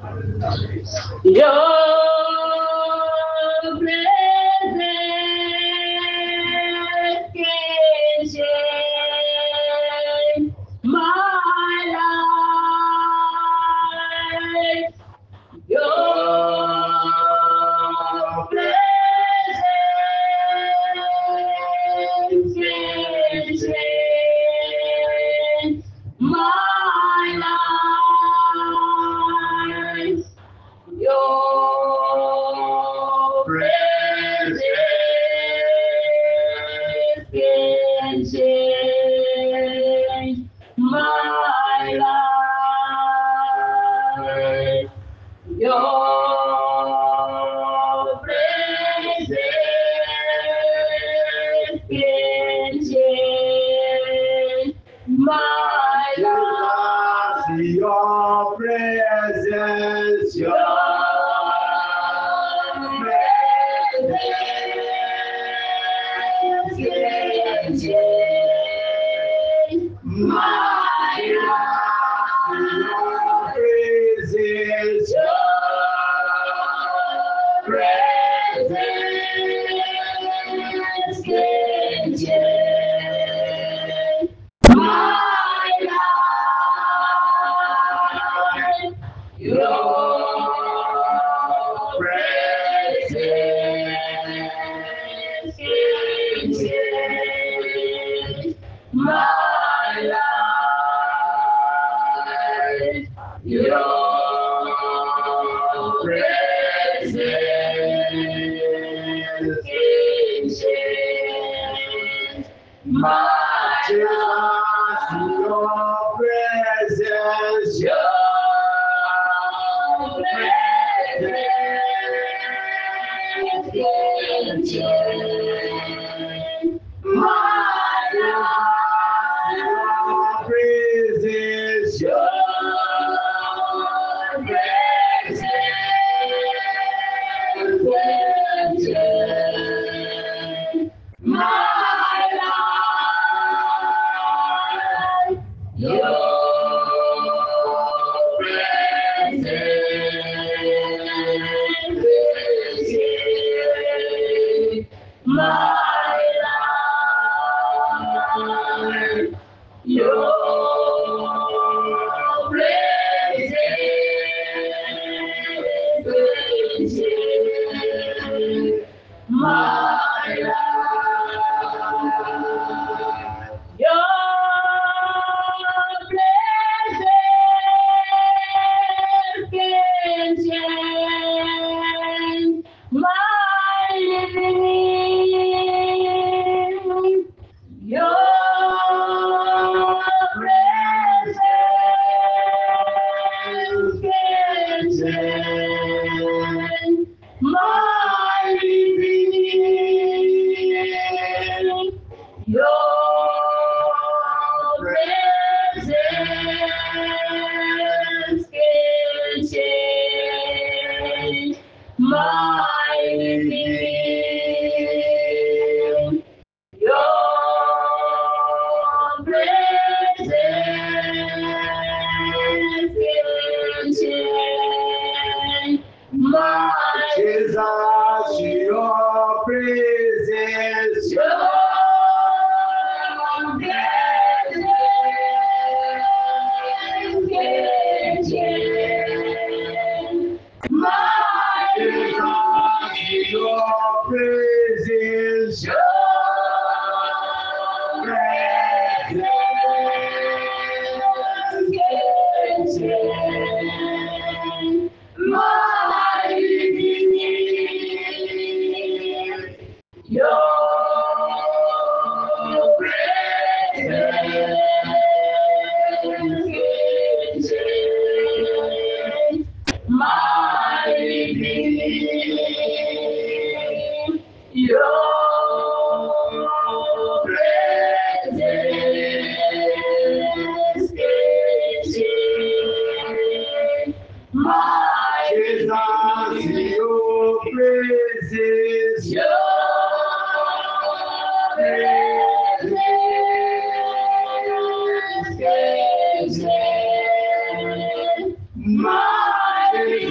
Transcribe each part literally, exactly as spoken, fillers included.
Your presence can change my life. Your presence can change my life. Your presence can change my life. Your presence can change my life. Your presence, your presence can change my life. presence, Your presence can change my life. Your presence can change my life. Your presence can change my life. your presence, Your presence can change my life. presence, Your presence can change my life. Your presence can change my life. Your presence can change my life. Your presence can change my living. Your presence can change my living. Your presence can change my living. Your presence can change my Jesus, your presence, Your presence can change my Jesus, your presence, Your presence can change my living. Your presence can change my living. Your presence can change my Jesus, your presence, Your presence can change my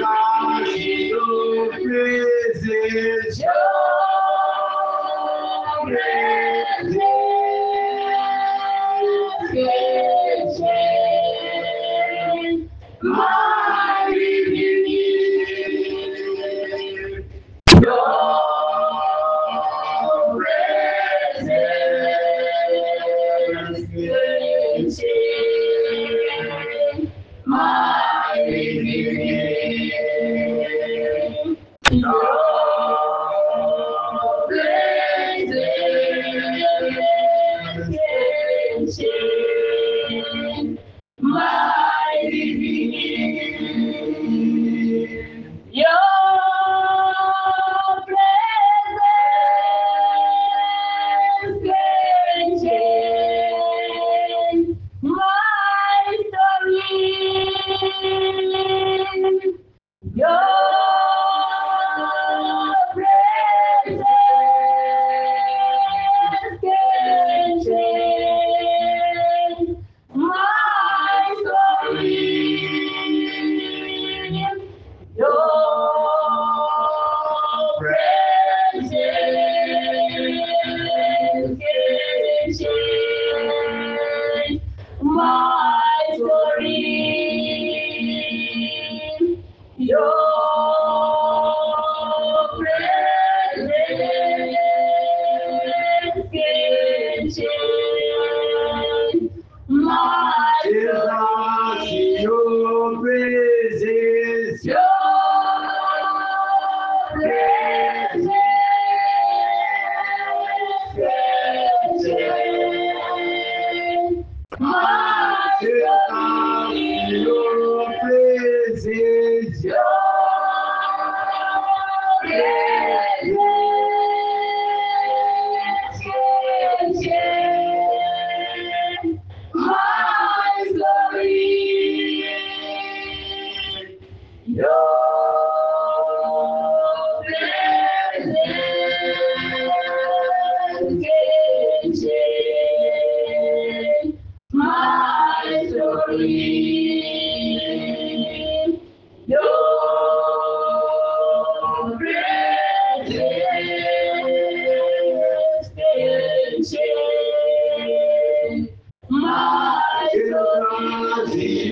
your presence can change my Jesus, your praises. your presence can change my Jesus, your praises. your presence can change my story. Your presence can change my story. Your presence can change my story.